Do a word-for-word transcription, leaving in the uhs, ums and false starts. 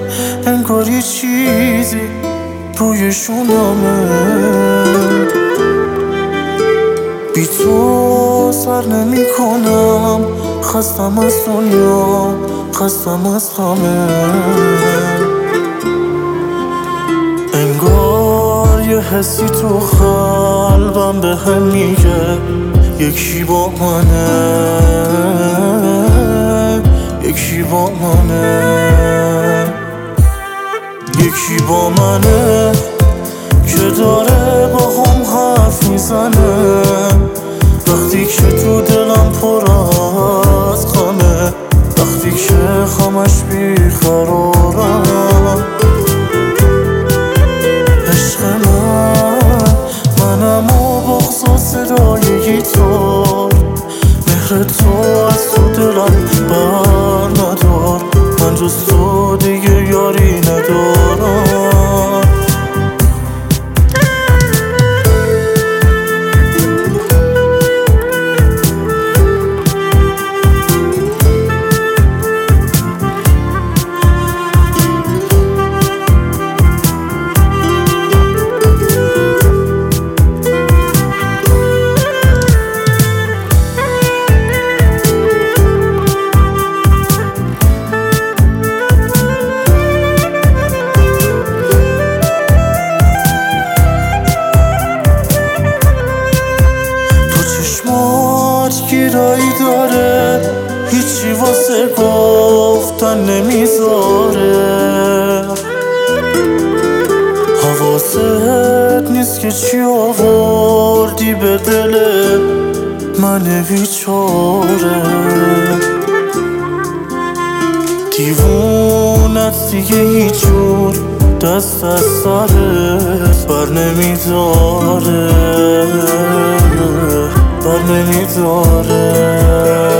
انگار یه چیزی روی شونمه. بی تو سر نمی کنم، خستم از دنیا، خستم از همه. انگار یه حسی تو قلبم به هم میگه یکی با منه، یکی با منه، یکی با منه که داره با هم حرف میزنه. وقتی که تو دلم پر از غمه، وقتی که خمش بیقرارم. عشق من منم و بغض و صدای گیتار، مهر تو از تو دلم بر ندار. من جز تو دیگه یاری ندارم. گیرایی داره، هیچی واسه گفتن نمیذاره. حواست نیست که چی آوردی به دل من بیچاره. دیوونت دیگه هیچ جور دست از سرت بر نمیداره، بر نمیداره.